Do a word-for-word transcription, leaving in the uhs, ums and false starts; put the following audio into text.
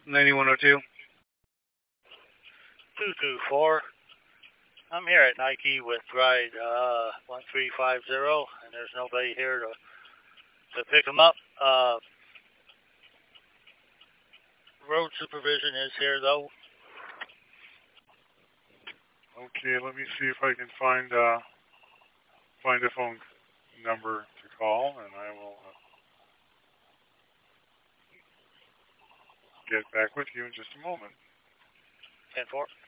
ninety-one oh two. two two four. I'm here at Nike with ride uh, one three five zero, and there's nobody here to to pick them up. Uh, road supervision is here, though. Okay, let me see if I can find uh, find a phone number to call, and I will uh, get back with you in just a moment. ten four.